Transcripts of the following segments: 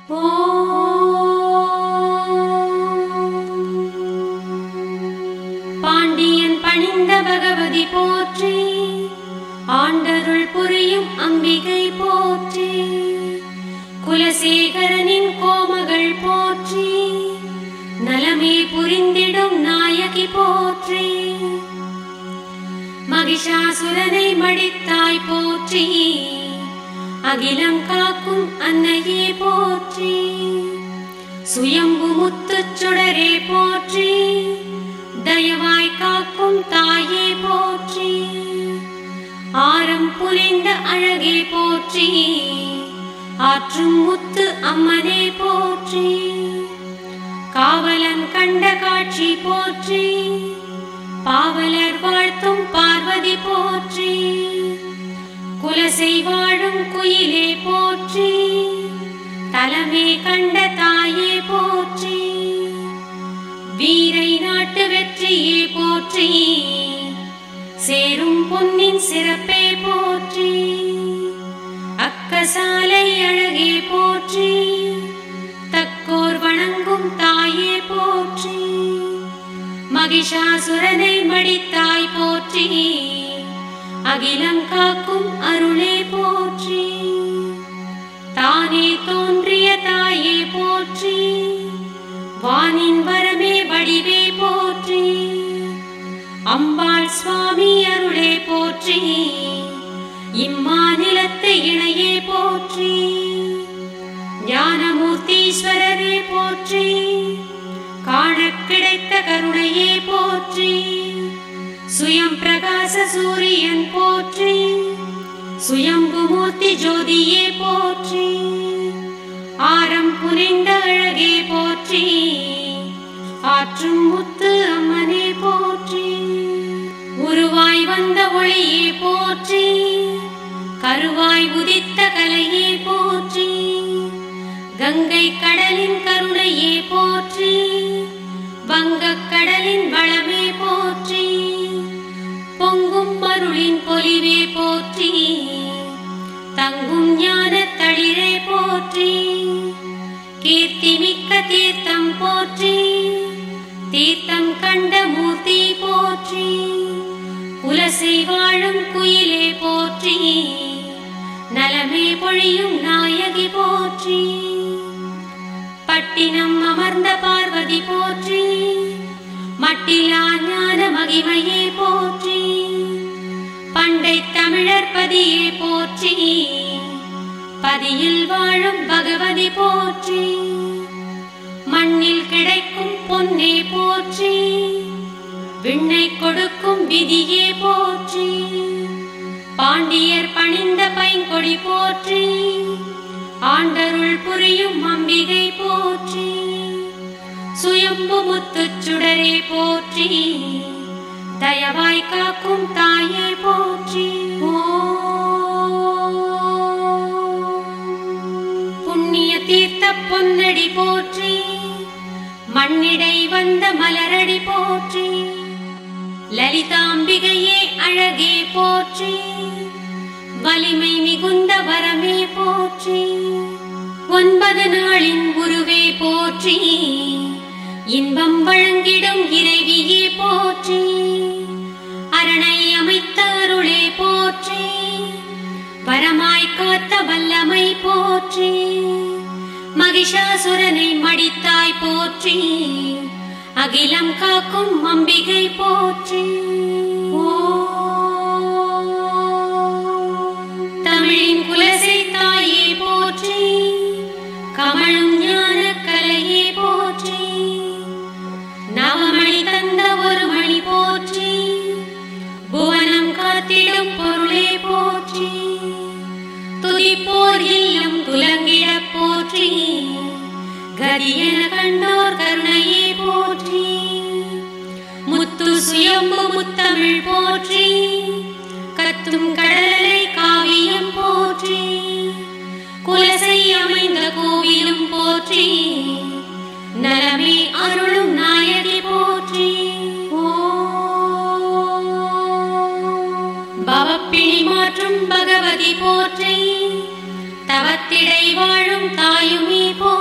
பாண்டியன் பணிந்த பகவதி போற்றி, ஆண்டருள் புரியும் அம்பிகை போற்றி, குலசேகரனின் கோமகள் போற்றி, நலமே புரிந்திடும் நாயகி போற்றி, மகிஷாசுரனை மடித்தாய் போற்றி, அகிலம் காக்கும் அன்னையே போற்றி, சுயம்பு முத்துச் சுடரே போற்றி, தயவாய் காக்கும் தாயே போற்றி, ஆரம் புரிந்த அழகே போற்றி, ஆற்றும் முத்து அம்மனே போற்றி, காவலன் கண்ட காட்சி போற்றி, பாவலர் வாழ்த்தும் பார்வதி போற்றி, குலசை வாழும் குயிலே போற்றி, தலமே கண்ட தாயே போற்றி, வீரை நாட்டு வெற்றியே போற்றி, சேரும் பொன்னின் சிறப்பே போற்றி, அக்கசாலை அழகே போற்றி, தக்கோர் வணங்கும் தாயே போற்றி, மகிஷாசுரனை மடித்தாய் போற்றி, அகிலம் காக்கும் அருளே போற்றி, தானே தோன்றிய தாயே போற்றி, வானின் வரமே வடிவே போற்றி, அம்பாள் சுவாமி அருளே போற்றி, இம்மாநிலத்து இணையே போற்றி, ஞானமூர்த்தீஸ்வரரே போற்றி, காணக் கிடைத்த கருணையே போற்றி, சுயம் பிரகாச சூரியன் போற்றி, சுயம்புமூர்த்தி ஜோதியே போற்றி, ஆரம் புரிந்த அழகே போற்றி, ஆற்றும் முத்து அம்மனே போற்றி, உருவாய் வந்த ஒளியே போற்றி, கருவாய் உதித்த கலையே போற்றி, கங்கை கடலின் கருணையே போற்றி, வங்கக் கடலின் வளமே போற்றி, பொங்கும் அருளின் பொலிவே போற்றி, தங்கும் ஞான தளிரே போற்றி, கீர்த்தி மிக்க தீர்த்தம் போற்றி, தீர்த்தம் கண்ட மூர்த்தி போற்றி, குலசை வாழும் குயிலே போற்றி, நலமே பொழியும் நாயகி போற்றி, பட்டினம் அமர்ந்த பார்வதி போற்றி, மட்டிலா ஞான மகிமையே போற்றி, பண்டை தமிழர் பதியே போற்றி, பதியில் வாழும் பகவதி போற்றி, மண்ணில் கிடைக்கும் பொன்னே போற்றி, விண்ணை கொடுக்கும் விதியே போற்றி, பாண்டியர் பணிந்த பைங்கொடி போற்றி, ஆண்டருள் புரியும் அம்பிகை போற்றி, சுயம்பு முத்துச் சுடரே போற்றி, தயவாய் காக்கும் தாயே போற்றி, புண்ணிய தீர்த்த பொன்னடி போற்றி, மண்ணிடை வந்த மலரடி போற்றி, லலிதாம்பிகையே அழகே போற்றி, வலிமை மிகுந்த வரமே போற்றி, 9 நாளின் உருவே போற்றி, இன்பம் வழங்கிடும் இறைவியே போற்றி, அரணை அமைத்த அருளே போற்றி, வரமாய் காத்த வல்லமை போற்றி, மகிஷாசுரனை மடித்தாய் போற்றி, அகிலம் காக்கும் அம்பிகை போற்றி, தமிழின் குலசை தாயே போற்றி, கமழும் ஞான கலையே போற்றி, நவமணி தந்த ஒரு மணி போற்றி, புவனம் காத்திடும் பொருளே போற்றி, துதிப்போர் இல்லம் துலங்கிட போற்றி, கதியென கண்டோர் கருணையே போற்றி, முத்து சுயம்பு முத்தமிழ் போற்றி, கத்தும் கடலை காவியம் போற்றி, குலசை அமைந்த கோவிலும் போற்றி, நலமே அருளும் நாயகி போற்றி, பவப்பிணி மாற்றும் பகவதி போற்றி, தவத்திடை வாழும் தாயுமே போற்றி,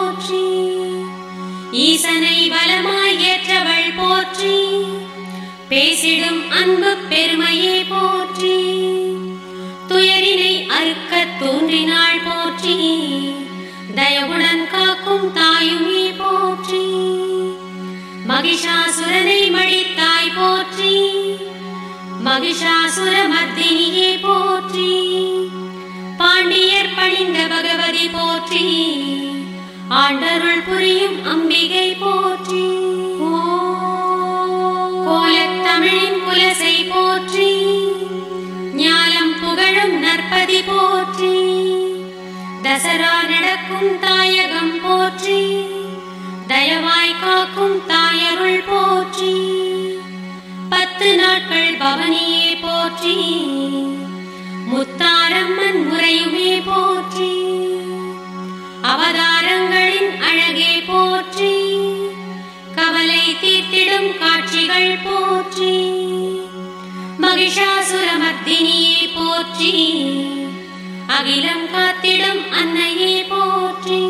ஈசனை வலமாய் ஏற்றவள் போற்றி, பேசிடும் அன்பு பெருமையே போற்றி, துயரினை அறுக்கத் தோன்றினாள் போற்றி, தயவுடன் காக்கும் தாயுமே போற்றி, மகிஷாசுரனை மடித்தாய் போற்றி, மகிஷாசுர மர்தினியே போற்றி, பாண்டியர் பணிந்த பகவதி போற்றி, ஆண்டருள் புரியும் அம்பிகை போற்றி, கோலத்தமிழின் குலசை போற்றி, ஞானம் புகழும் நற்பதி போற்றி, தசரா நடக்கும் தாயகம் போற்றி, தயவாய் காக்கும் தாயருள் போற்றி, 10 நாட்கள் பவனியே போற்றி, முத்தாரம்மன் முறையுமே போற்றி, அவதாரங்களின் அழகே போற்றி, கவலை தீர்த்திடும் காட்சிகள் போற்றி, மகிஷாசுரமர்தினியே போற்றி, அகிலம் காத்திடும் அன்னையே போற்றி,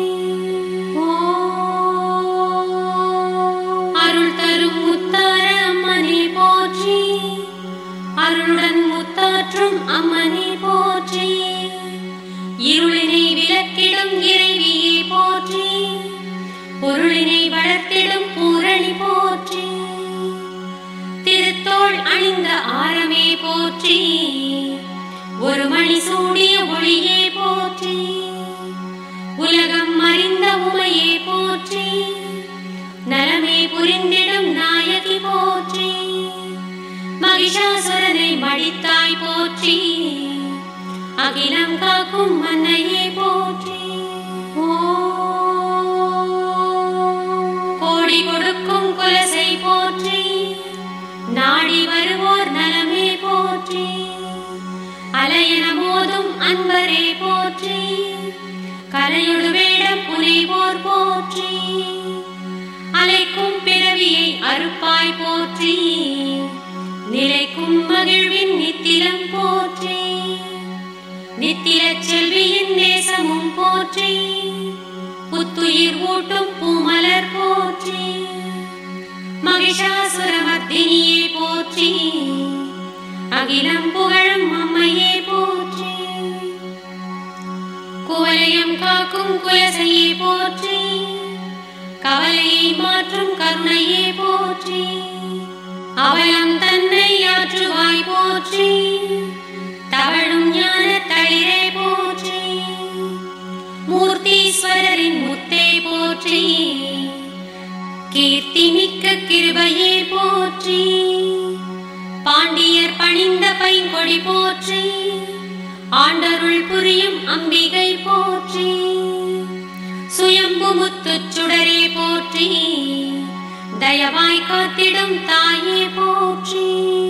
அருள் தரும் முத்தார அம்மனே போற்றி, அருளுடன் முத்தாற்றும் அம்மனே போற்றி, இருளினை விலக்கிடும் இறைவியே போற்றி, பொருளினை வளர்த்திடும் பூரணி போற்றி, திருத்தோள் அணிந்த ஆரமே போற்றி, ஒரு மணி சூடிய ஒளியே போற்றி, உலகம் அறிந்த உமையே போற்றி, நலமே புரிந்திடும் நாயகி போற்றி, மகிஷாசுரனை மடித்தாய் போற்றி, அகிலம் காக்கும் மன்னையே போற்றி, கோடி கொடுக்கும் குலசை போற்றி, நாடி வருவோர் நலமே போற்றி, அலையன மோதும் அன்பரே போற்றி, கலையொடு வேடம் புனைவோர் போற்றி, அலைக்கும் பிறவியை அறுப்பாய் போற்றி, நிலைக்கும் மகிழ்வின் நித்திலம் போற்றி, நித்திலச் செல்வியின் நேசமும் போற்றி, புத்துயிர் ஊட்டும் பூமலர் போற்றி, மகிஷாசுரமர்தினியே போற்றி, அகிலம் புகழும் அம்மையே போற்றி, குவலயம் காக்கும் குலசையே போற்றி, கவலையை மாற்றும் கருணையே போற்றி, அவலம் தன்னை ஆற்றுவாய் போற்றி, தவழும் ஞான தளிரே போற்றி, மூர்த்தீஸ்வரரின் முத்தே போற்றி, கீர்த்தி மிக்க கிருபையே போற்றி, பாண்டியர் பணிந்த பைங்கொடி போற்றி, ஆண்டருள் புரியும் அம்பிகை போற்றி, சுயம்பு முத்துச் சுடரே போற்றி, தயவாய் காத்திடும் தாயே போற்றி,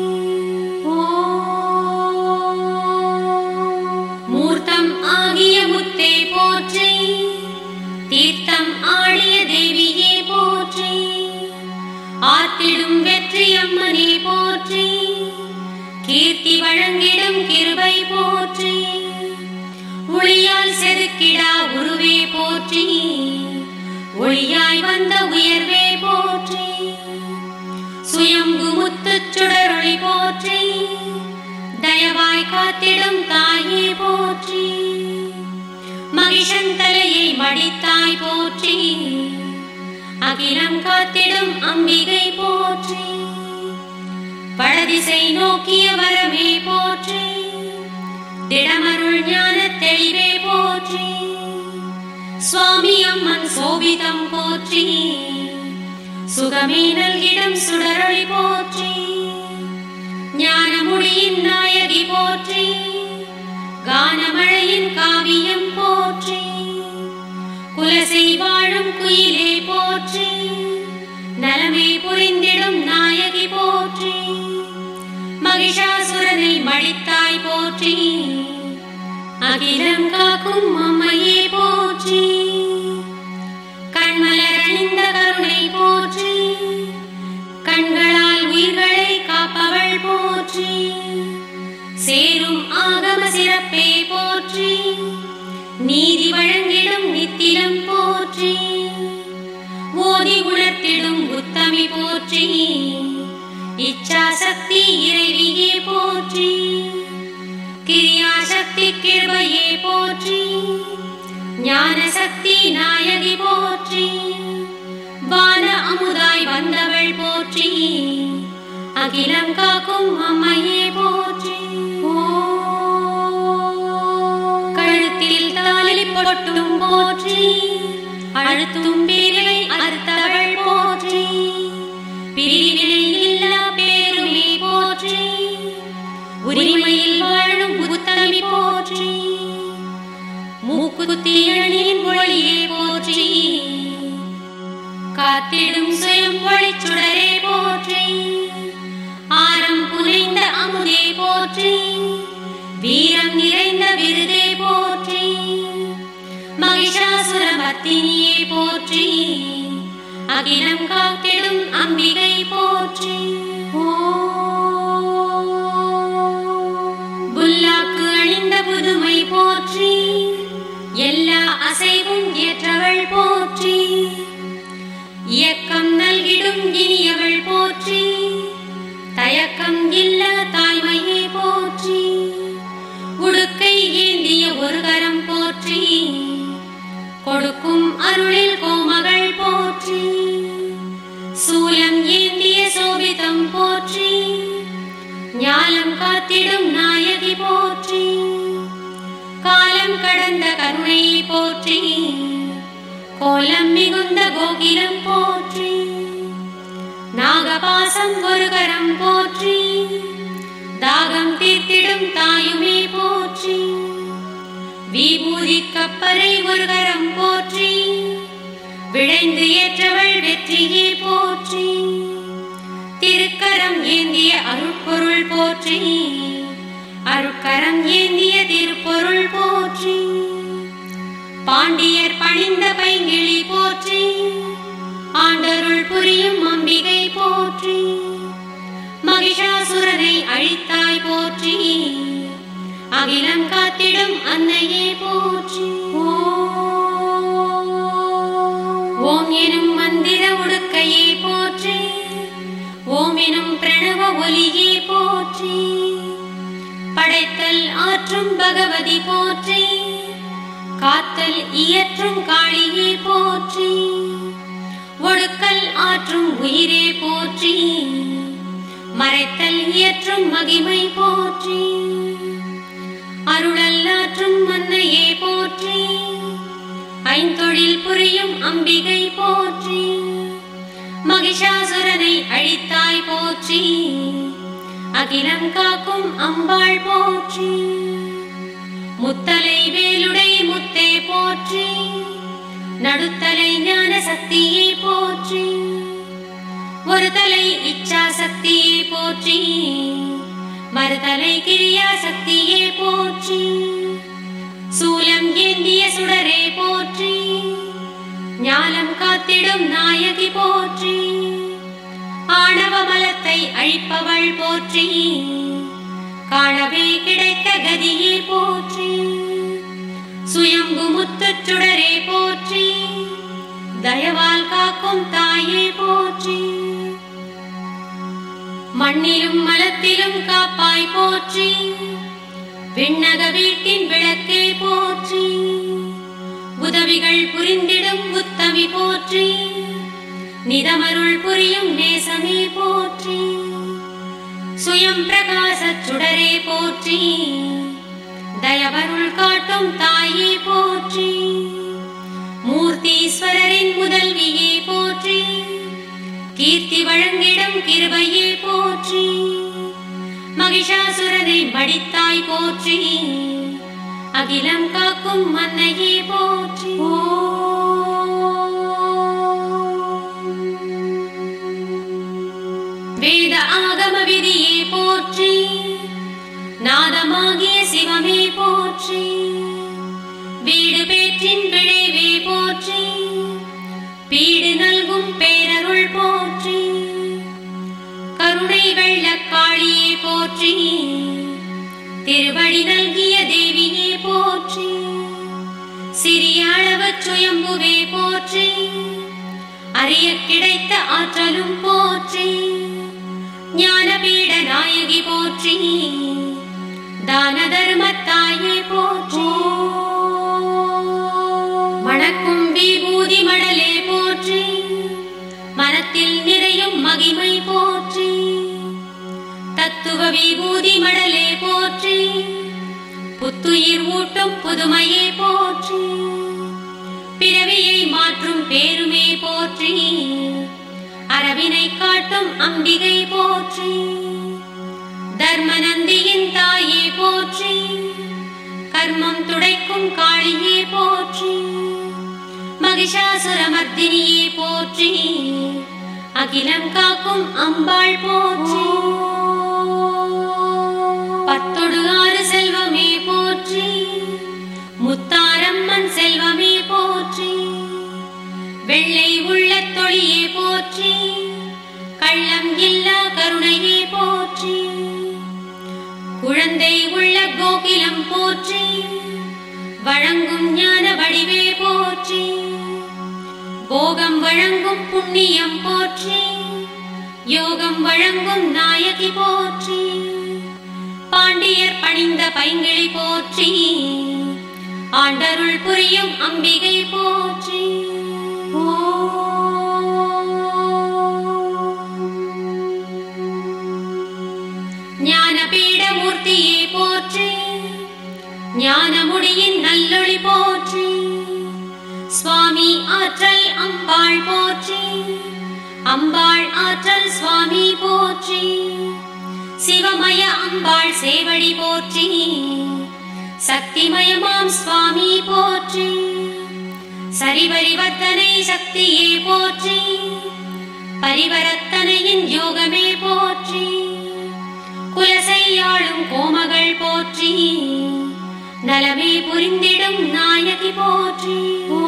மூர்த்தம் ஆகிய முத்தே போற்றி, தீர்த்தம் ஆடிய தேவியே போற்றி, ஆத்திடும் வெற்றி அம்மனே போற்றி, கீர்த்தி வழங்கிடும் கிருபை போற்றி, ஒளியால் செதுக்கிடா உருவே போற்றி, ஒளியாய் வந்த உயர்வே போற்றி, சுயம்பு முத்துச் சுடரொளி போற்றி, தயவாய் காத்திடும் தாயே போற்றி, மகிஷன் தலையை மடித்தாய் போற்றி, அகிலம் காத்திடும் அம்பிகை போற்றி, வடதிசை நோக்கிய வரமே போற்றி, திடமருள் ஞான தெளிவே போற்றி, சுவாமி அம்மன் சோபிதம் போற்றி, சுகமே நல்கிடும் சுடரொளி போற்றி, ஞானமுடியின் நாயகி போற்றி, கானமழையின் காவியம் போற்றி, குலசை வாழும் குயிலே போற்றி, நலமே புரிந்திடும் நாயகி போற்றி, மகிஷாசுரனை மடித்தாய் போற்றி, அகிலம் காக்கும் அம்மையே போற்றி, கண்மலர் அணிந்த கருணை போற்றி, கண்களால் உயிர்களை காப்பவள் போற்றி, சேரும் ஆகம சிறப்பே போற்றி, நீதி வழங்கிடும் நித்திலம் போற்றி, போற்றி. இச்சாசக்தி இறைவியே போற்றி. கிரியாசக்தி கிருபையே போற்றி. ஞானசக்தி நாயகி போற்றி. வான அமுதாய் வந்தவள் போற்றி. அகிலம் காக்கும் அம்மையே போற்றி. கழுத்தில் தாலி பொட்டும் போற்றி. அழுத்தும் பிரிவை அறுத்தவள் போற்றி. பிரிவினை இல்லா பேருமே போற்றி. உரிமையில் வாழும் உத்தமி போற்றி. மூக்குத்தியணின் ஒளியே போற்றி. காத்திடும் சுயம் ஒளிச்சுடரே போற்றி. ஆரம் புனைந்த அமுதே போற்றி. வீரம் நிறைந்த விருதே போற்றி. மகிஷாசுரமர்த்தினியே போற்றி. அகிலம் காத்திடும் அம்பிகை போற்றி. புல்லாக்கு அணிந்த புதுமை போற்றி. எல்லா அசைவும் ஏற்றவள் போற்றி. இயக்கம் நல்கிடும் இனியவள் போற்றி. தயக்கம் இல்ல தாய்மையே போற்றி. உடுக்கை ஏந்திய ஒரு கரம் போற்றி. கொடுக்கும் அருளில் கோமகள் போற்றி. சூலம் ஏந்திய சோபிதம் போற்றி. ஞானம் காத்திடும் நாயகி போற்றி. காலம் கடந்த கருணை போற்றி. கோலம் மிகுந்த கோகிலம் போற்றி. நாகபாசம் ஒரு கரம் போற்றி. தாகம் தீர்த்திடும் தாயுமே போற்றி. விபூதி கப்பரை ஒரு கரம் போற்றி. விளைந்து ஏற்றவள் வெற்றியே போற்றி. திருக்கரம் ஏந்திய அருட்பொருள் போற்றி. அருட்கரம் ஏந்திய திருப்பொருள் போற்றி. பாண்டியர் பணிந்த பைங்கிளி போற்றி. ஆண்டருள் புரியும் அம்பிகை போற்றி. மகிஷாசுரனை அழித்தாய் போற்றி. அகிலம் காத்திடும் அன்னையே போற்றி. ஓம் எனும் மந்திர உடுக்கையே போற்றி. ஓம் எனும் பிரணவ ஒலியே போற்றி. படைத்தல் ஆற்றும் பகவதி போற்றி. காத்தல் இயற்றும் காளியே போற்றி. ஒடுக்கல் ஆற்றும் உயிரே போற்றி. மறைத்தல் இயற்றும் மகிமை போற்றி. அருளல் ஆற்றும் அன்னையே போற்றி. ஐந்தொழில் புரியும் அம்பிகை போற்றி. மகிஷாசுரனை அழித்தாய் போற்றி. அகிலம் காக்கும் அம்பாள் போற்றி. முத்தலை வேலுடை முத்தே போற்றி. நடுத்தலை ஞான சக்தியே போற்றி. ஒரு தலை இச்சா சக்தியே போற்றி. மறுதலை கிரியா சக்தியே போற்றி. சூலம் ஏந்திய சுடரே போற்றி. ஞானம் காத்திடும் நாயகி போற்றி. ஆணவ மலத்தை அழிப்பவள் போற்றி. காணவே கிடைத்த கதியே போற்றி. சுயம்பு முத்துச் சுடரே போற்றி. தயவால் காக்கும் தாயே போற்றி. மண்ணிலும் மலத்திலும் காப்பாய் போற்றி. விண்ணக வீட்டின் விளக்கே போற்றி. உதவிகள் புரிந்திடும் உத்தமி போற்றி. நிதமருள் புரியும் நேசமே போற்றி. சுயம் பிரகாச சுடரே போற்றி. தயவருள் காட்டும் தாயே போற்றி. மூர்த்தீஸ்வரரின் முதல்வியே போற்றி. கீர்த்தி வழங்கிடும் கிருபையே போற்றி. மகிஷாசுரனை மடித்தாய் போற்றி. அகிலம் காக்கும் அன்னையே போற்றி. வேத ஆகம விதியே போற்றி. நாதமாகிய சிவமே போற்றி. வீடு பேற்றின் விளைவே போற்றி. பீடு நல்கும் பேரருள் போற்றி. கருணை வெள்ளக்காளியே போற்றி. திருவடி நல்கிய தேவியே போற்றி. சிறிய அளவு சுயம்புவே போற்றி. அறிய கிடைத்த ஆற்றலும் போற்றி. ஞானபீட நாயகி போற்றி. தான தர்மத்தாயே போற்றி. மணக்கும் விபூதி மடலே போற்றி. மனத்தில் நிறையும் மகிமை போற்றி. தத்துவ விபூதி மடலே போற்றி. புத்துயிர் ஊட்டும் புதுமையே போற்றி. பிறவியை மாற்றும் பேருமே போற்றி. அரவினை காட்டும் அம்பிகை போற்றி. தர்மநந்தியின் தாயே போற்றி. கர்மம் துடைக்கும் காளியே போற்றி. மகிஷாசுரமர்த்தினியே போற்றி. அகிலம் காக்கும் அம்பாள் போற்றி. பத்தொடு ஆறு செல்வமே போற்றி. முத்தாரம்மன் செல்வமே போற்றி. வெள்ளை உள்ள தொழியே போற்றி. கள்ளம் இல்லா கருணையே போற்றி. குழந்தை உள்ள கோகிலம் போற்றி. வழங்கும் ஞான வடிவே போற்றி. போகம் வழங்கும் புண்ணியம் போற்றி. யோகம் வழங்கும் நாயகி போற்றி. பாண்டியர் பணிந்த பைங்கிளி போற்றி. ஆண்டருள் புரியும் அம்பிகை போற்றி. ஞானபீட மூர்த்தியே போற்றி. ஞானமுடியின் நல்லொளி போற்றி. சுவாமி ஆற்றல் அம்பாள் போற்றி. அம்பாள் ஆற்றல் சுவாமி போற்றி. சிவமய அம்பாள் சேவடி போற்றி. சக்திமயமாம் சுவாமி போற்றி. சரிபரிவர்த்தனை சக்தியே போற்றி. பரிவர்த்தனையின் யோகமே போற்றி. குலசையாளும் கோமகள் போற்றி. நலமே புரிந்திடும் நாயகி போற்றி.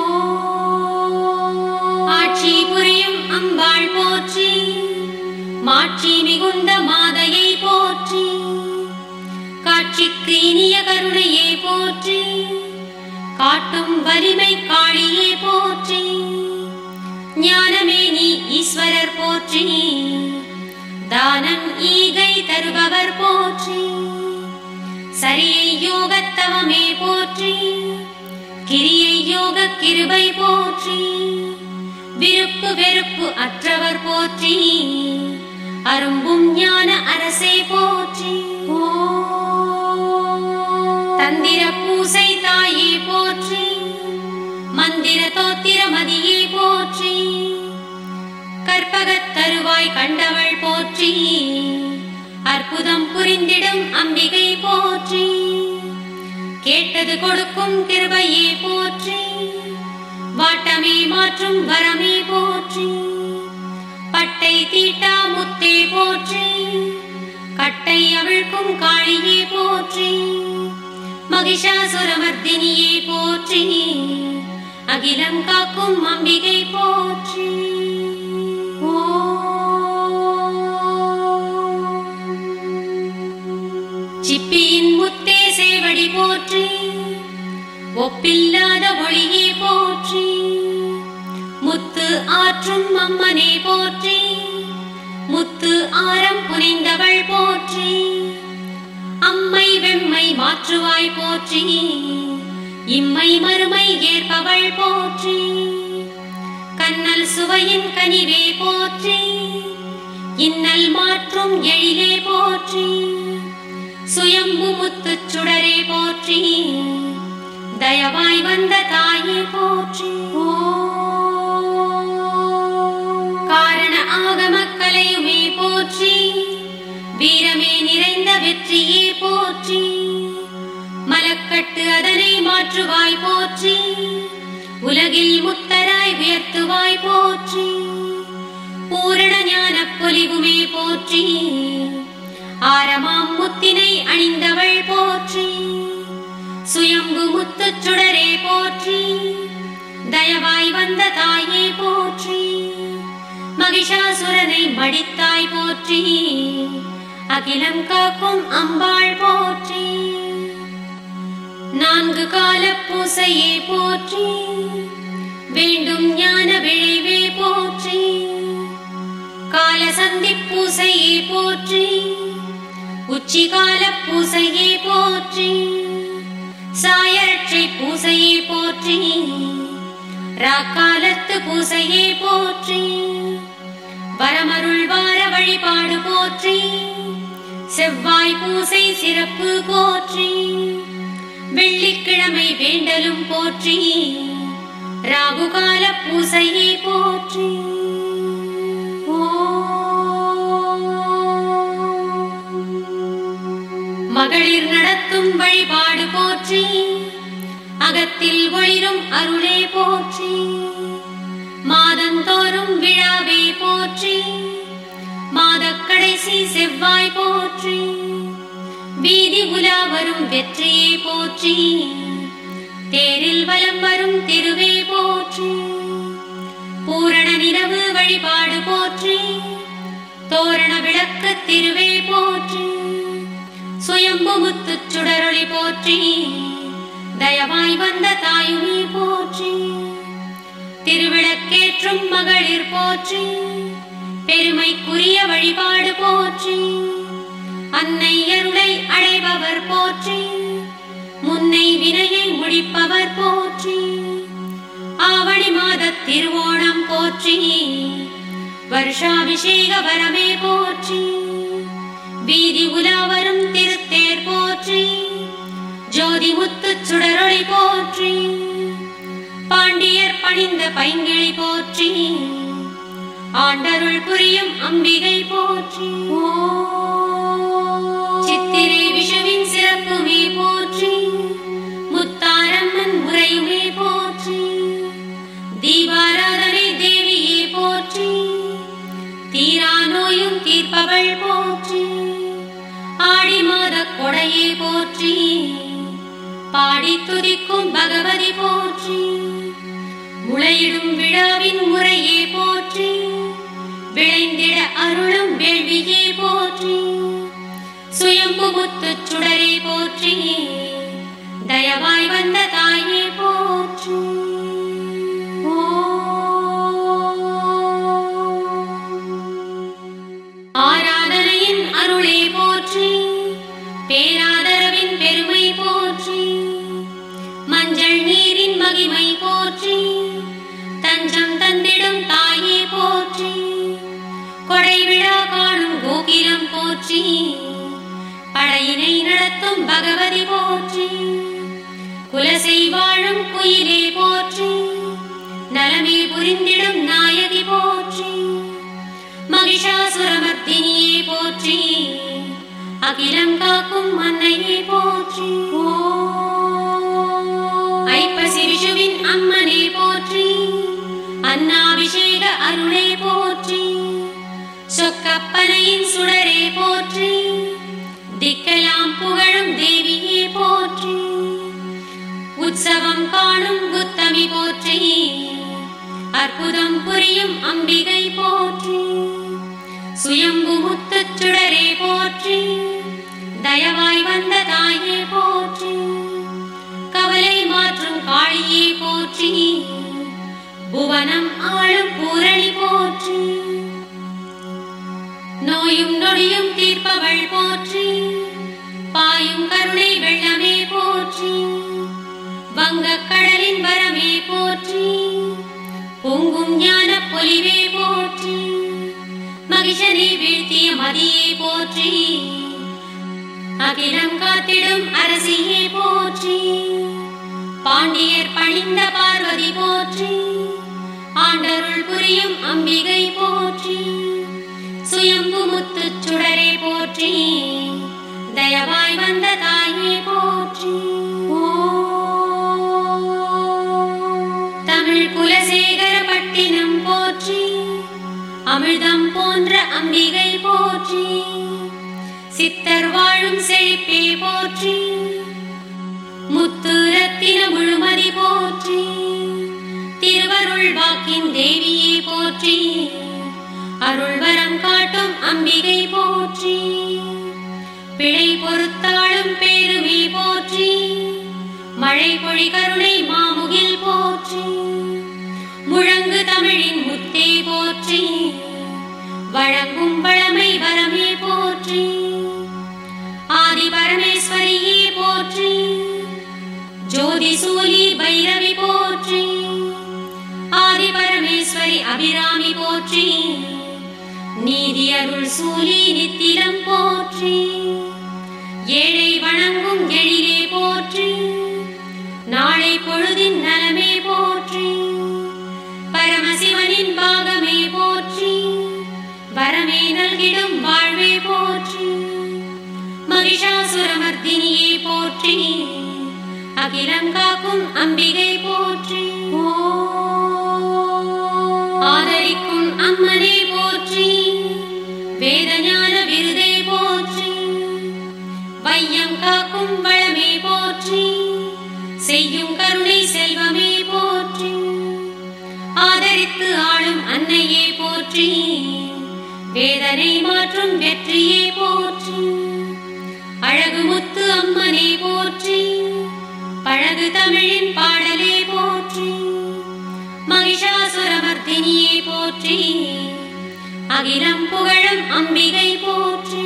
ஆட்சி புரியும் அம்பாள் போற்றி. மாட்சி மிகுந்த மாதையை போற்றி. காட்சிக்கு இனிய கருணையே போற்றி. காட்டும் வலிமை காளியே போற்றி. ஞானமே நீ ஈஸ்வரர் போற்றி. தானம் ஈகை தருபவர் போற்றி. சரியை யோகத்தவமே போற்றி. கிரியை யோக கிருபை போற்றி. விருப்பு வெறுப்பு அற்றவர் போற்றி. அரும்பும் ஞான அரசே போற்றி. தந்திர பூசை தாயே போற்றி. மந்திர தோத்திர மதியே போற்றி. கற்பகத் தருவாய் கண்டவள் போற்றி. அற்புதம் புரிந்திடும் அம்பிகை போற்றி. கேட்டது கொடுக்கும் கிருபையே போற்றி. வாட்டமே மாற்றும் வரமே போற்றி. பட்டை தீட்டா முத்தே போற்றி. கட்டை அவிழ்க்கும் காளியே போற்றி. மகிஷாசுரமர்த்தினியே போற்றி. அகிலம் காக்கும் அம்பிகை போற்றி. சிப்பியின் முத்தே சேவடி போற்றி. ஒப்பில்லாத ஒளியே போற்றி. முத்து ஆற்றும் அம்மனே போற்றி. முத்து ஆரம் புனிந்தவள் போற்றி. அம்மை வெம்மை மாற்றுவாய் போற்றி. இம்மை மறுமை ஏற்பவள் போற்றி. கண்ணல் சுவையின் கனிவே போற்றி. இன்னல் மாற்றும் எழிலே போற்றி. சுயம்பு முத்து சுடரே போற்றி. தயவாய் வந்த தாயே போற்றி. காரண ஆகம கலையுமே போற்றி. வீரமே நிறைந்த வெற்றியே போற்றி. மலக்கட்டு அதனை மாற்றுவாய் போற்றி. உலகில் முத்தராய் உயர்த்துவாய் போற்றி. பூரண ஞான பொலிவுமே போற்றி. ஆரமாம் முத்தினை அணிந்தவள் போற்றி. சுயம்பு முத்து சுடரே போற்றி. தயவாய் வந்த தாயே போற்றி. மகிஷாசுரனை மடித்தாய் போற்றி. அகிலம் காக்கும் அம்பாள் போற்றி. நான்கு கால பூசையே போற்றி. வேண்டும் ஞான விளைவே போற்றி. பூசையே போற்றி, உச்சிகால பூசையே போற்றி, சாயரட்சை பூசையே போற்றி, ராக்காலத்து பூசையே போற்றி, வரமருள் வார வழிபாடு போற்றி, செவ்வாய் பூசை சிறப்பு போற்றி, வெள்ளிக்கிழமை வேண்டலும் போற்றி, ராகுகால பூசையே போற்றி. மகளிர் நடத்தும் வழிபாடு போற்றி, அகத்தில் ஒளிரும் அருளே போற்றி, மாதந்தோறும் விழாவே போற்றி, மாதக் கடைசி செவ்வாய் போற்றி, வீதி உலா வரும் வெற்றியே போற்றி, தேரில் வலம் வரும் திருவே போற்றி, பூரண நிலவு வழிபாடு போற்றி, தோரண விளக்கு திருவே போற்றி, சுயம்பு முத்து சுடரொளி போற்றி, தயவாய் வந்த தாயுமே போற்றி, திருவிளக்கேற்றும் மகளிர் போற்றி, பெருமைக்குரிய வழிபாடு போற்றி, அன்னை அருளை அடைபவர் போற்றி, முன்னை வினையை முடிப்பவர் போற்றி, ஆவணி மாத திருவோணம் போற்றி, வருஷாபிஷேக வரமே போற்றி, வீதி உலாவரும் திருத்தேர் போற்றி, ஜோதி முத்து சுடரொளி போற்றி, பாண்டியர் பணிந்த பைங்கிழி போற்றி, ஆண்டருள் புரியும் அம்பிகை போற்றி, சித்திரை விஷுவின் சிறப்புமே போற்றி, முத்தாரம்மன் முறையுமே போற்றி, தீபாராதனை தேவியே போற்றி, தீரா நோயும் தீர்ப்பவள் போற்றி, ஆடி மாத கொடையே போற்றி, பாடி துதிக்கும் பகவதி போற்றி, முளையிடும் விழாவின் முறையே போற்றி, விளைந்திட அருளும் வேள்வியே போற்றி, சுயம்பு முத்து சுடரே போற்றி, தயவாய் வந்த தாயே போற்றி. ஆராதனையின் அருளே போற்றி, பேராதரவின் பெருமை போற்றி, மஞ்சள் நீரின் மகிமை போற்றி, தஞ்சம் தந்திடும் தாயே போற்றி, கொடை விழா காணும் கோகிலம் போற்றி, படையினை நடத்தும் பகவதி போற்றி, குலசை வாழும் குயிலே போற்றி, நலமே புரிந்திடும் நாயகி போற்றி, மகிஷாசுரமர்த்தினியே போற்றி, அகிலம் காக்கும் அன்னையே போற்றி, ஐப்பசி விஷுவின் அம்மனே போற்றி, அன்னாபிஷேக அருளே போற்றி, சொக்கப்பனையின் சுடரே போற்றி, திக்கலாம் புகழும் தேவியே போற்றி, உற்சவம் காணும் புத்தமி போற்றி, அற்புதம் புரியும் அம்பிகை போற்றி, சுயம்பு முத்து சுடரே போற்றி, தயவாய் வந்த தாயே போற்றி, கவலை மாற்றும் காளியே போற்றி, புவனம் ஆளும் பூரணி போற்றி, நோயும் நொடியும் தீர்ப்பவள் போற்றி, பாயும் கருணை வெள்ளமே போற்றி, வங்கக் கடலின் வரமே போற்றி, பொங்கும் ஞான பொலிவே போற்றி, மகிஷனை வீழ்த்திய மதியே போற்றி, அகிலம் காத்திடும் அரசியே போற்றி, பாண்டியர் பணிந்த பார்வதி போற்றி, ஆண்டருள் புரியும் அம்பிகை போற்றி, சுயம்பு முத்து சுடரே போற்றி, தயவாய் வந்த தாயே போற்றி. தமிழ் குலசேகர பட்டினம் போற்றி, அமிர்தம் போன்ற அம்பிகை போற்றி, சித்தர் வாழும் செழிப்பே போற்றி, முத்து ரத்தின முழுமதி போற்றி, திருவருள் வாக்கின் தேவியே போற்றி, அருள் வரம் காட்டும் அம்பிகை போற்றி, பிழை பொறுத்தாளும் பேருமே போற்றி, மழை பொழி கருணை மாமுகில் போற்றி, முழங்கு தமிழின் முத்தே போற்றி, வழங்கும் வளமை வரமே போற்றி. ஆதி பரமேஸ்வரியே போற்றி. ஜோதி சூலி பைரவி போற்றி. ஆதி பரமேஸ்வரி அபிராமி போற்றி. நீதி அருள் சூலி நித்திலம் போற்றி. ஏழை வணங்கும் எழிலே போற்றி. நாளை பொழுதின் நலமே போற்றி. பரமசிவனின் பாகமே போற்றி. வரமே நல்கிடும் வாழ்வே போற்றி. மகிஷாசுரமர்த்தினியே போற்றி. அகிலம் காக்கும் அம்பிகை போற்றி. ஆதரிக்கும் அம்மனே போற்றி. வேதஞான விருதே போற்றி. வையம் காக்கும் வளமே போற்றி. செய்யும் கருணை செல்வமே போற்றி. ஆதரித்து ஆளும் அன்னையே போற்றி. வேதனை மாற்றும் வெற்றியே போற்றி. அழகு முத்து அம்மனே போற்றி. பழகு தமிழின் பாடலே போற்றி. மகிஷாசுரமர்த்தினியே போற்றி. அகிலம் புகழும் அம்பிகை போற்றி.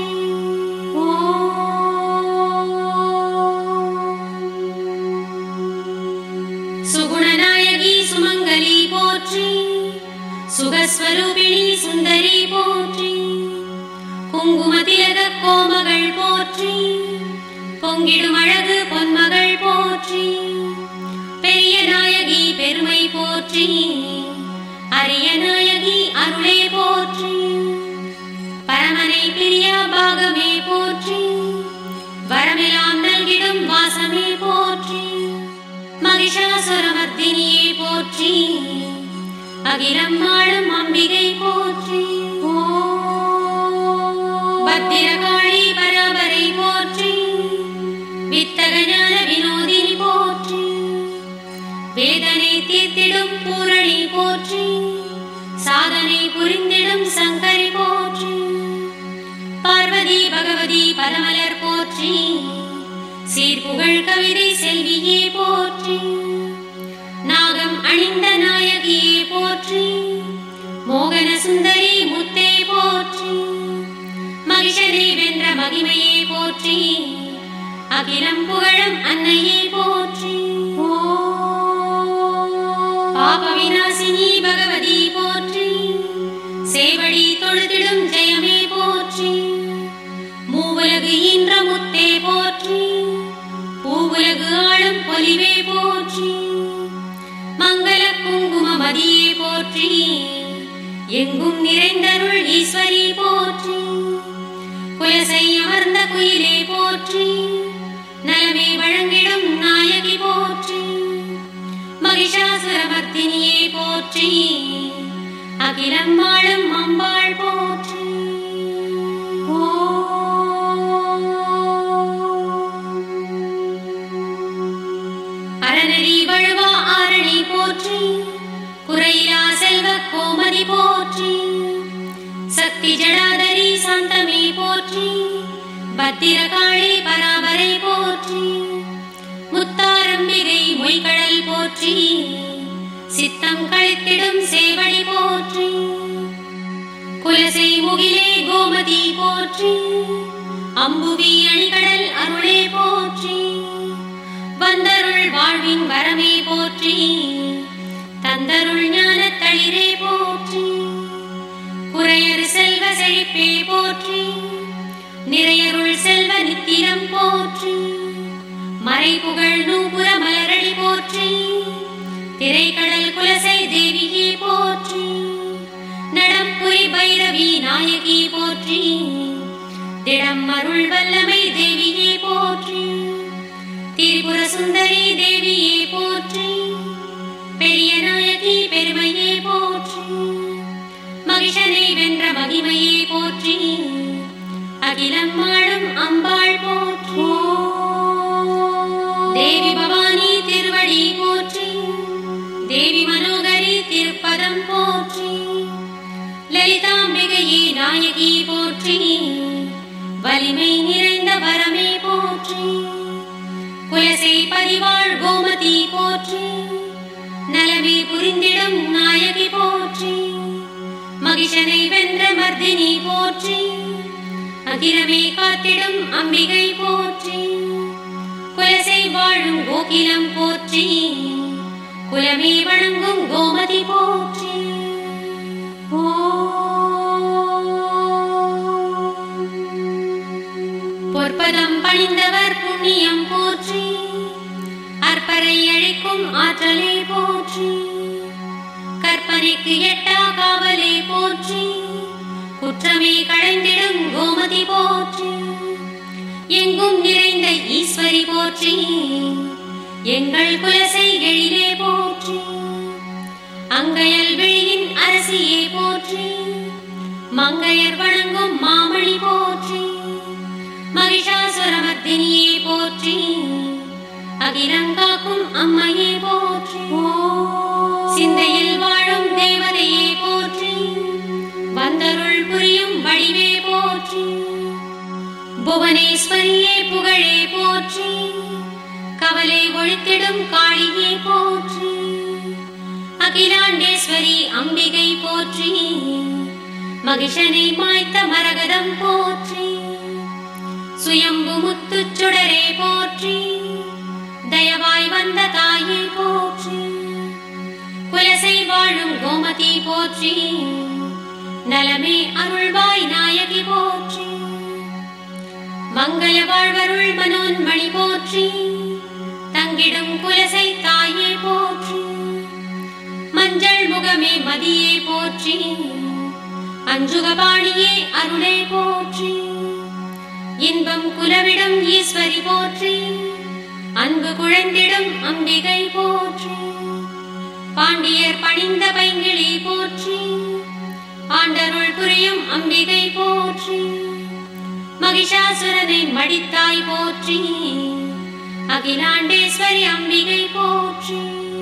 சுகுணநாயகி சுமங்கலி போற்றி. சுகஸ்வரூபிணி சுந்தரி போற்றி. குங்குமதிலக கோமகள் போற்றி. பொங்கிடும் அழகு பொன்மகள் போற்றி. பெரிய நாயகி பெருமை போற்றி. அரிய நாயகி அருளே போற்றி. பரமனை பிரியா பாகமே போற்றி. வரமெல்லாம் நல்கிடும் வாசமே போற்றி. மகிஷாசுரமர்த்தினியே போற்றி. அகிலம் ஆளும் அம்பிகை போற்றி. பத்திரகாளி பராபரை போற்றி. வித்தக ஞான வினோதினி போற்றி. வேதனை தீர்த்திடும் பூரணி போற்றி. சாதனை புரிந்திடும் சங்கரி போற்றி. பார்வதி பகவதி பதமலர் போற்றி. சீர்புகழ் கவிதை செல்வியே போற்றி. நாகம் அணிந்த நாயகியே போற்றி. மோகன சுந்தரி முத்தே போற்றி. மகிஷனை வென்ற மகிமையே போற்றி. அகிலம் புகழும் அன்னையே போற்றி. பாப விநாசினி பகவதி போற்றி. சேவடி தொழுதிடும் ஜெயமே போற்றி. மூவுலகு ஈன்ற முத்தே போற்றி. பூவுலகு ஆளும் பொலிவே போற்றி. மங்கள குங்கும மதியே போற்றி. எங்கும் நிறைந்தருள் ஈஸ்வரி போற்றி. குலசை அமர்ந்த குயிலே போற்றி. நலமே வழங்கிடும் நாயகி போற்றி. மகிஷாசுரமர்த்தினியே போற்றி. அகிலம் வாழும் அம்பாள் போற்றி. அறநெறி வழுவா ஆரணி போற்றி. குறையிலா செல்வ கோமதி போற்றி. சக்தி ஜடாதரி சாந்தமே போற்றி. பத்திரகாளி பராபரை போற்றி. முத்தாரம்பிகை மொய்கடல் போற்றி. சித்தம் கழித்திடும் சேவடி போற்றி. குலசை முகிலே கோமதி போற்றி. அம்புவி அணிகடல் அருளே போற்றி. வந்தருள் வாழ்வின் வரமே போற்றி. தந்தருள் ஞான தளிரே போற்றி. குறையறு செல்வ செழிப்பே போற்றி. நிறையருள் செல்வ நித்திரம் போற்றி. மறைபுகழ் நூபுர மலரடி போற்றி. திரைக்கடல் குலசை தேவியே போற்றி. நடம்புரி பைரவி நாயகி போற்றி. திடம் அருள் வல்லமை தேவியே போற்றி. திரிபுர சுந்தரி தேவியே போற்றி. பெரிய நாயகி பெருமையே போற்றி. மகிஷனை வென்ற மகிமையே போற்றி. அகிலம் வாழும் அம்பாள் போற்றி. தேவி பவானி திருவடி போற்றி. தேவி மனோகரி திருப்பதம் போற்றி. லலிதாம்பிகையே நாயகி போற்றி. வலிமை நிறைந்த வரமே போற்றி. குலசை பதிவாழ் கோமதி போற்றி. நலமே புரிந்திடும் நாயகி போற்றி. மகிஷனை வென்ற மர்தி மர்தினி போற்றி. அகிலமே காத்திடும் அம்பிகை போற்றி. குலசை வாழும் கோகிலம் போற்றி. குலமே வணங்கும் கோமதி போற்றி. பொற்பதம் பணிந்தவர் புண்ணியம் போற்றி. அற்பரை அழிக்கும் ஆற்றலே போற்றி. கற்பனைக்கு எட்டா காவலே போற்றி. குற்றமே களைந்திடும் கோமதி போற்றி. எங்கும் நிறைந்த ஈஸ்வரி போற்றி. எங்கள் குலசை எழிலே போற்றி. அங்கையல் விழியின் அரசியே போற்றி. மங்கையர் வணங்கும் மாமணி போற்றி. மகிஷாசுரமர்தினியே போற்றி. அகிலங்காக்கும் அம்மையே போற்றி. சிந்தையில் வாழும் தேவதையே போற்றி. வந்தருள் புரியும் வடிவே போற்றி. புவனேஸ்வரியே புகழே போற்றி. கவலை ஒழித்திடும் காளியே போற்றி. அகிலாண்டேஸ்வரி அம்பிகை போற்றி. மகிஷனை மாய்த்த மரகதம் போற்றி. சுயம்பு முத்துச் சுடரே போற்றி. தயவாய் வந்த தாயே போற்றி. குலசை வாழும் கோமதி போற்றி. நலமே அருள்வாய் நாயகி போற்றி. மங்கள வாழ்வருள் மனோன்மணி போற்றி. தங்கிடும் குலசை தாயே போற்றி. மஞ்சள் முகமே மதியே போற்றி. அஞ்சுகபாணியே அருளே போற்றி. இன்பம் குலவிடும் ஈஸ்வரி போற்றி. அன்பு குழந்திடும் அம்பிகை போற்றி. பாண்டியர் பணிந்த பைங்கிளி போற்றி. ஆண்டருள் புரியும் அம்பிகை போற்றி. மகிஷாசுரனை மடித்தாய் போற்றி. அகிலாண்டேஸ்வரி அம்பிகை போற்றி.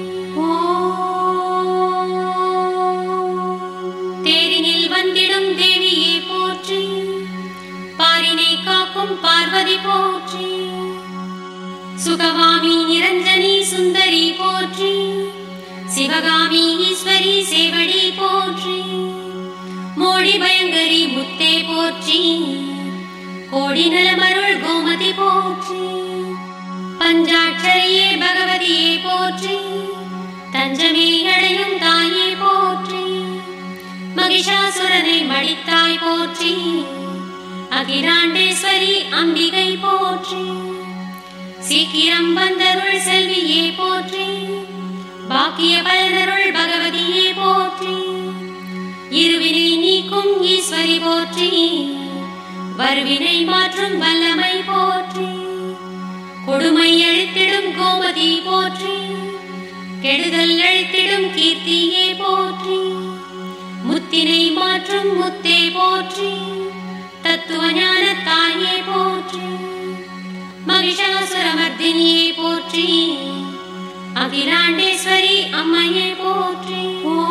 தேரினில் வந்திடும் தேவியே போற்றி. பாரினை காக்கும் பார்வதி போற்றி. சுகவாமி நிரஞ்சனி சுந்தரி போற்றி. சிவகாமி ஈஸ்வரி சேவடி போற்றி. மோடி பயங்கரி முத்தே போற்றி. கோடி நலமருள் கோமதி போற்றி. பஞ்சாட்சரியே பகவதியே போற்றி. தஞ்சமே அடையும் தாயே போற்றி. மகிஷாசுரனை மடித்தாய் போற்றி. அகிலாண்டேஸ்வரி அம்பிகை போற்றி. சீக்கிரம் வந்தருள் செல்வியே போற்றி. பாக்கிய பலனருள் பகவதியே போற்றி. இருவினை நீக்கும் ஈஸ்வரி போற்றி. வருவினை மாற்றும் வல்லமை போற்றி. கொடுமை அழித்திடும் கோமதி போற்றி. கெடுதல் அழித்திடும் கீர்த்தியே போற்றி. முத்தினை மாற்றும் முத்தே போற்றி. தத்துவ ஞான தாயே போற்றி. மகிஷாசுரமர்தினியே போற்றி. அகிலாண்டேஸ்வரி அம்மையே போற்றி.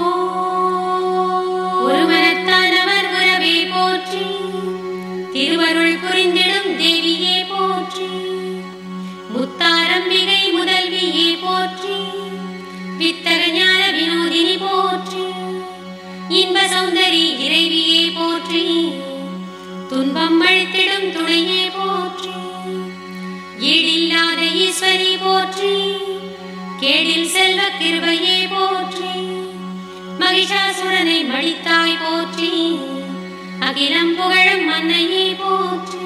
ஒருவனத்தானவர் உறவே போற்றி. திருவருள் புரிந்திடும் தேவியே போற்றி. முத்தாரம்பிகை முதல்வியே போற்றி. வித்தக ஞான வினோதினி போற்றி. இன்ப சௌந்தரி இறைவியே போற்றி. துன்பம் அழித்திடும் துணையே போற்றி. ஈடில்லாத ஈஸ்வரி போற்றி. கேடில் செல்வ கிருபையே போற்றி. மகிஷாசுரனை மடித்தாய் போற்றி. அகிலம் புகழும் மன்னையே போற்றி.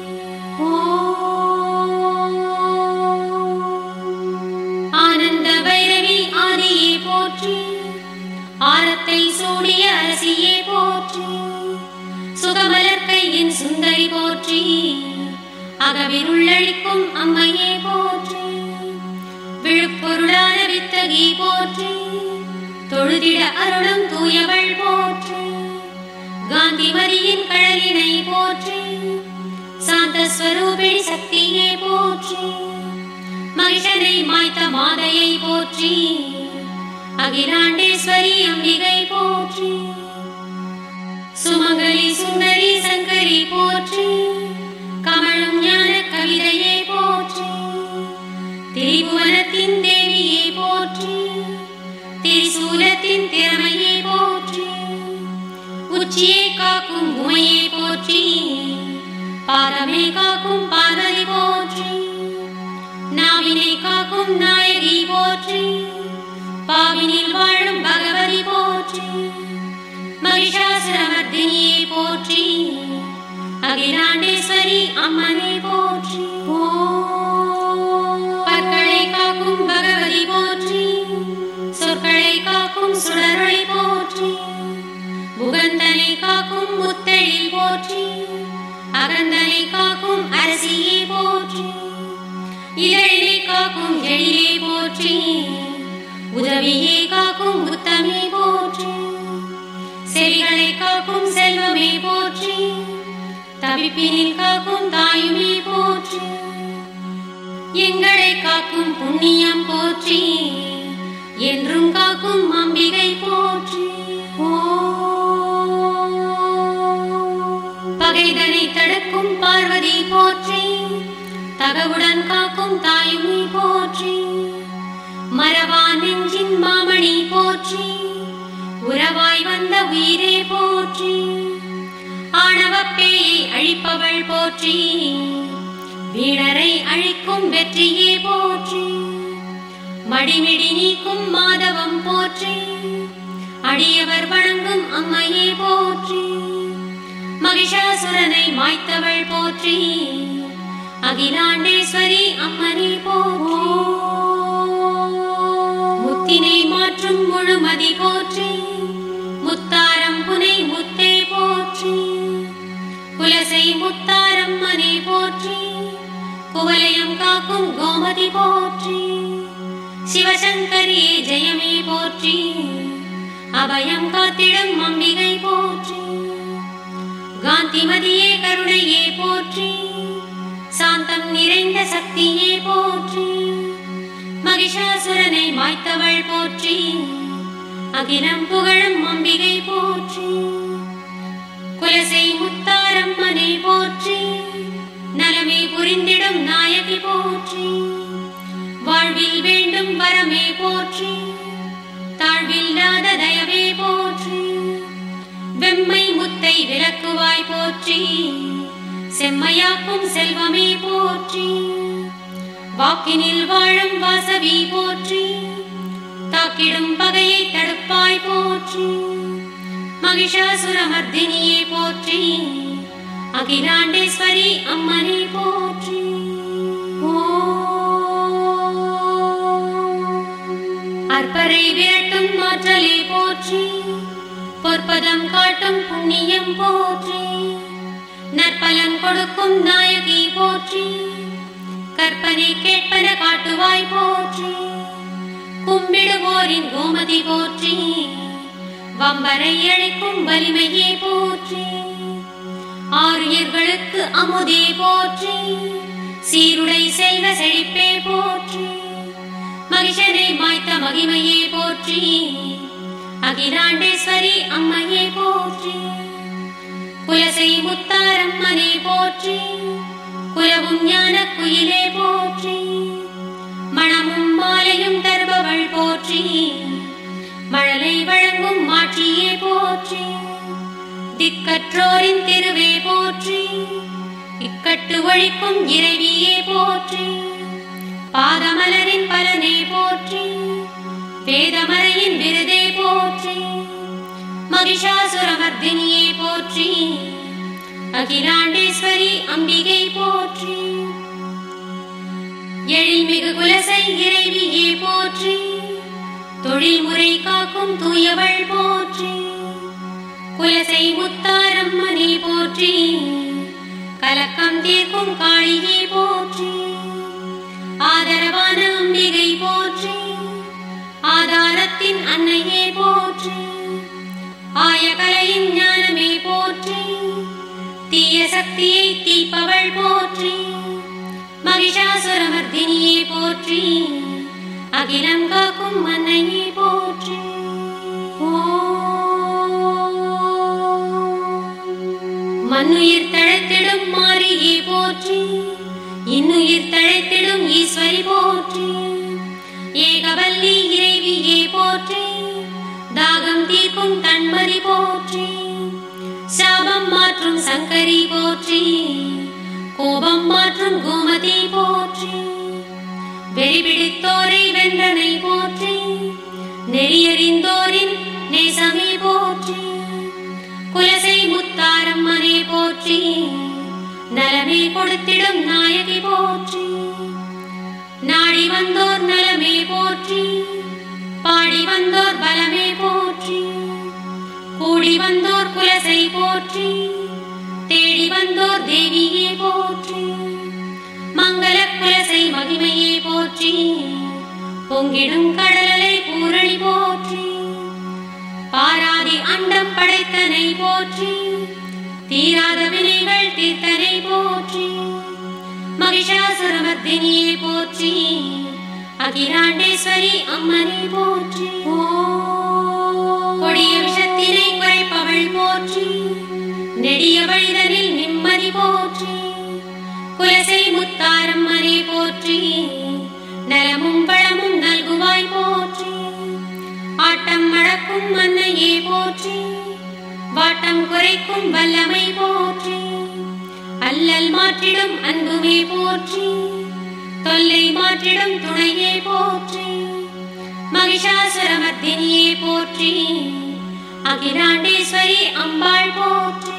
ஆனந்த பைரவி ஆதியே போற்றி. ஆரத்தை சூடிய அரசியே போற்றி. சுகமலர் கையின் சுந்தரி போற்றி. அகவிருள்ளழிக்கும் அம்மையே போற்றி. விழுப்பொருளான வித்தகி போற்றி. தொழுதிட அருளும் தூயவள் போற்றி. காந்திமதியின் கழலினை போற்றி. சாந்த ஸ்வரூபிணி சக்தியே போற்றி. மகிஷனை மாய்த்த மாதையை போற்றி. அகிலாண்டேஸ்வரி அம்பிகை போற்றி. சுமங்கலி சுந்தரி சங்கரி போற்றி. கமழும் ஞான கவிதையே போற்றி. திரிபுவனத்தின் தேவியே போற்றி. திரிசூலத்தின் திறமையே போற்றி. உச்சி உச்சியை காக்கும் உமையை போற்றி, பாதமே காக்கும் பார்வதி போற்றி, நாவினை காக்கும் நாயகி போற்றி, பாவினில் வாழும் பகவதி போற்றி, மகிஷாசுரமர்தினியை போற்றி, அகிலாண்டேஸ்வரி அம்மனை போற்றி. பற்களை காக்கும் பகவதி போற்றி, சொற்களை காக்கும் சுடரொளி போற்றி, முகந்தனை காக்கும் முத்தெழில் போற்றி, அகந்தனை காக்கும் அரசியை போற்றி, இதழினை காக்கும் எழிலே போற்றி, உதவியை காக்கும் உத்தமே போற்றி, செவிகளை காக்கும் செல்வமே போற்றி, தவிப்பினில் காக்கும் தாயுமே போற்றி, எங்களை காக்கும் புண்ணியம் போற்றி, என்றும் காக்கும் அம்பிகை போற்றி. பகைதனை தடுக்கும் பார்வதி போற்றி, தகவுடன் காக்கும் தாயுமே போற்றி, மரவா நெஞ்சின் மாமணி போற்றி, உறவாய் வந்த உயிரே போற்றி, ஆணவப்பேயை அழிப்பவள் போற்றி, வீணரை அழிக்கும் வெற்றியே போற்றி, மடிமிடி நீக்கும் மாதவம் போற்றி, அடியவர் வணங்கும் அம்மையே போற்றி, மகிஷாசுரனை மாய்த்தவள் போற்றி, அகிலாண்டேஸ்வரி அம்மனை போற்றி, முத்தினை மாற்றும் முழுமதி போற்றி, முத்தாரம் புனை முத்தே போற்றி, குலசை முத்தாரம்மனை போற்றி, குவலயம் காக்கும் கோமதி போற்றி, சிவசங்கரியே ஜெயமே போற்றி, அபயம் காத்திடும் அம்பிகை போற்றி, காந்திமதியே கருணையே போற்றி, சாந்தம் நிறைந்த சக்தியே போற்றி, மகிஷாசுரனை மாய்த்தவள் போற்றி, அகிலம் புகழும் அம்பிகை போற்றி, குலசை முத்தாரம்மனை போற்றி, நலமே புரிந்திடும் நாயகி போற்றி, வாழ்வில் வேண்டும் வரமே போற்றி, தாழ்வில்லாத தயவே போற்றி, வெம்மை முத்தை விளக்குவாய் போற்றி, செம்மையாக்கும் செல்வமே போற்றி, வாக்கினில் வாழும் வாசவி போற்றி, தாக்கிடும் பகையை தடுப்பாய் போற்றி, மகிஷாசுரமர்தினியே போற்றி, அகிலாண்டேஸ்வரி அம்மனை போற்றி. அற்பரை விரட்டும் மாற்றலே போற்றி, பொற்பதம் காட்டும் புண்ணியம் போற்றி, நற்பலன் கொடுக்கும் நாயகி போற்றி, கற்பனை கேட்பன காட்டுவாய் போற்றி, கும்பிடுவோரின் கோமதி போற்றி, வம்பரை அழைக்கும் வலிமையே போற்றி, ஆரியர்களுக்கு அமுதே போற்றி, சீருடை செல்வ செழிப்பே போற்றி, மகிஷனை மாய்த்த மகிமையே போற்றி, அகிலாண்டேஸ்வரி அம்மையே போற்றி, குலசை முத்தாரம்மனே போற்றி, குலவும் ஞான குயிலே போற்றி, மணமும் மாலையும் தருபவள் போற்றி, மழலை வழங்கும் மாட்சியே போற்றி, திக்கற்றோரின் திருவே போற்றி, இக்கட்டு ஒழிக்கும் இறைவியே போற்றி, பாதமலரின் பலனே போற்றி, வேதமறையின் விருதே போற்றி, மகிஷாசுரமர்தினியே போற்றி, அகிலாண்டேஸ்வரி அம்பிகை போற்றி, எழில்மிகு குலசை இறைவியே போற்றி, தொழில் முறை காக்கும் தூயவள் போற்றி, குலசை முத்தாரம்மனே போற்றி, கலக்கம் தீர்க்கும் காளியே போற்றி, ஆதரவான அம்பிகை போற்றி, ஆதாரத்தின் அன்னையே போற்றி, ஆயகலையின் ஞானமே போற்றி, தீய சக்தியை தீப்பவள் போற்றி, மகிஷாசுரமர்தினியே போற்றி, அகிலம் காக்கும் அன்னையே போற்றி. மண்ணுயிர் தழைத்திடும் மாரியே போற்றி, இன்னுயிர் தழைத்திடும் ஈஸ்வரி போற்றி, ஏகவல்லி இறைவியே போற்றி, தாகம் தீர்க்கும் தன்மதி போற்றி, மாற்றும் சங்கரி போற்றி, கோபம் மாற்றும் கோமதி போற்றி, வெறிபிடித்தோரை வென்றனை போற்றி, நெறியறிந்தோரின் நேசமே போற்றி, குலசை முத்தாரம்மனே போற்றி, நலமே கொடுத்திடும் நாயகி போற்றி, நாடி வந்தோர் நலமே போற்றி, பாடி வந்தோர் பலமே போற்றி, கூடி வந்தோர் குலசை போற்றி, தேடி வந்தோர் தேவியே போற்றி, மங்கள குலசை மகிமையே போற்றி, பொங்கிடும் கடலலை பூரணி போற்றி, பாராதி அண்டம் படைத்தனை போற்றி, தீராத வினைகள் தீர்த்தனை போற்றி, மகிஷாசுரமர்த்தினியே போற்றி, அகிலாண்டேஸ்வரி அம்மனை போற்றி, கொடிய விஷத்தினை குறைப்பவள் போற்றி, நெடிய வழிதனில் நிம்மதி போற்றி, குலசை முத்தாரம்மனே போற்றி, நலமும் வளமும் நல்குவாய் போற்றி, ஆட்டம் அடக்கும் அன்னையே போற்றி, வாட்டம் குறைக்கும் வல்லமை போற்றி, அல்லல் மாற்றிடும் அன்புமே போற்றி, தொல்லை மாற்றிடும் துணையே போற்றி, மகிஷாசுரமர்த்தினியே போற்றி, அகிலாண்டேஸ்வரி அம்பாள் போற்றி.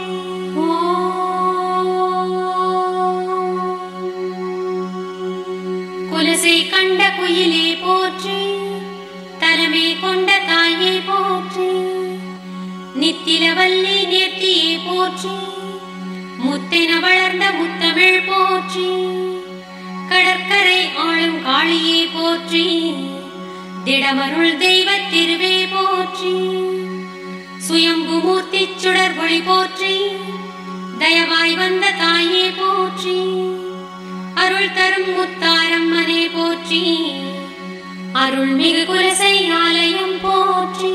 குலசை கண்ட குயிலே போற்றி, தலைமை கொண்ட தாயே போற்றி, நித்திலவல்லி நேர்த்தியே போற்றி, முத்தென வளர்ந்த முத்தமிழ் போற்றி, கடற்கரை ஆளும் காளியே போற்றி, திடமருள் தெய்வ திருவே போற்றி, சுயம்புமூர்த்தி சுடர் ஒளி போற்றி, தயவாய் வந்த தாயே போற்றி, அருள் தரும் முத்தாரம்மனே போற்றி, அருள்மிகு குலசை ஆலயம் போற்றி,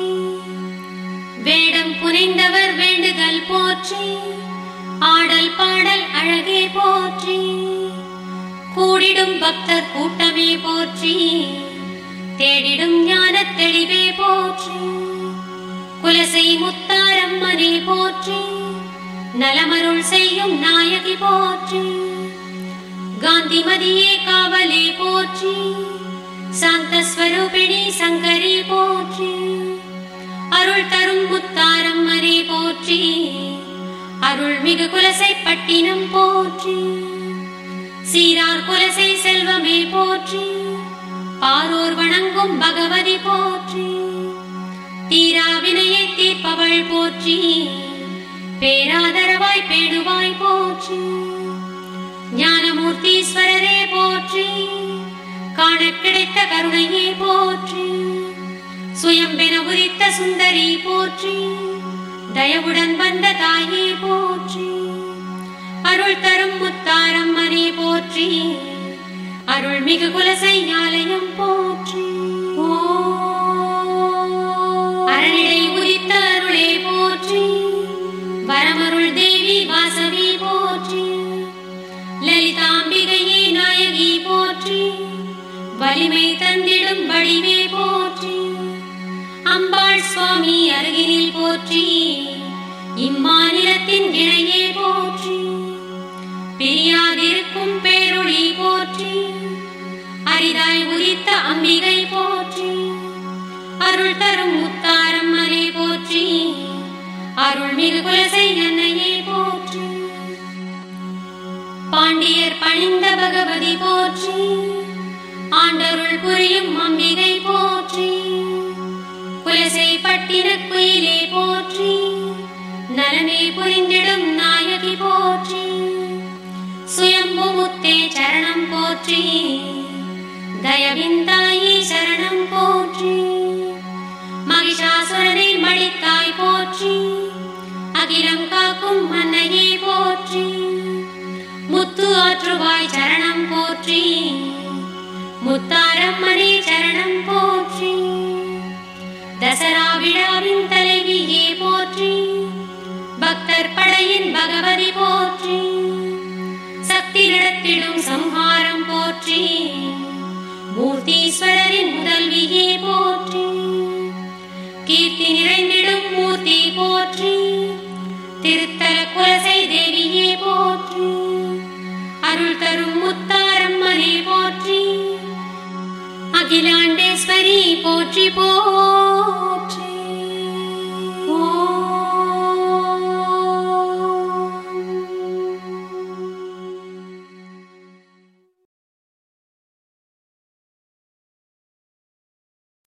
வேடம் புனைந்தவர் வேண்டுதல் போற்றி, ஆடல் பாடல் அழகே போற்றி, கூடிடும் பக்தர் கூட்டமே போற்றி, தேடிடும் ஞான தெளிவே போற்றி, குலசை முத்தாரம்மனே போற்றி, நலமருள் செய்யும் நாயகி போற்றி, காந்திமதியே காவலே போற்றி, சாந்தஸ்வரூபிணி சங்கரி போற்றி, அருள் தரும் முத்தாரம்மனே போற்றி, அருள்மிகு குலசை பட்டினம் போற்றி, சீரார் குலசை செல்வமே போற்றி, பாரோர் வணங்கும் பகவதி போற்றி, தீராவினையை தீர்ப்பவள் போற்றி, பேராதரவாய் பேணுவாய் போற்றி, ஞானமூர்த்தீஸ்வரரே போற்றி, காண கிடைத்த கருணையே போற்றி, சுயம்பென உதித்த சுந்தரி போற்றி, தயவுடன் வந்த தாயே போற்றி, அருள் தரும் முத்தாரம்மனே போற்றி, அருள்மிகு குலசை ஆலயம் போற்றி, அரணிடை உதித்த அருளே போற்றி, வரமருள் தேவி வாசவி போற்றி, லலிதாம்பிகையே நாயகி போற்றி, வலிமை தந்திடும் வடிவே போற்றி, அம்பாள் சுவாமி அருகினில் போற்றி, இம்மாநிலத்தின் இணையே போற்றி, பிரியாதிருக்கும் பேரொளி போற்றி, அரிதாய் உதித்த அம்பிகை போற்றி, அருள் தரும் முத்தாரம்மனே போற்றி, அருள்மிகு குலசை அன்னையே போற்றி, பாண்டியர் பணிந்த பகவதி போற்றி, ஆண்டருள் புரியும் அம்பிகை போற்றி, குலசை பட்டின குயிலே போற்றி, நலமே புரிந்திடும் நாயகி போற்றி, சுயம்பு முத்தே சரணம் போற்றி, தயவிந்தாயி சரணம் போற்றி, மகிஷாசுரனை மடித்தாய் போற்றி, அகிலம் காக்கும் அன்னையே போற்றி, முத்து ஆற்றுவாய் சரணம் போற்றி, முத்தாரம்மனே சரணம் போற்றி, தசரா விழாவின் தலைவியே போற்றி, பக்தர் படையின் பகவதி போற்றி, சக்தி நடத்திடும் சம்ஹாரம் போற்றி, மூர்த்தீஸ்வரரின் முதல்வியே போற்றி, கீர்த்தி நிறைந்திடும் மூர்த்தி போற்றி, திருத்தல குலசை தேவியே போற்றி. அருள் தரும் முத்தாரம்மனே போற்றி. அகிலாண்டேஸ்வரி போற்றி போற்றி.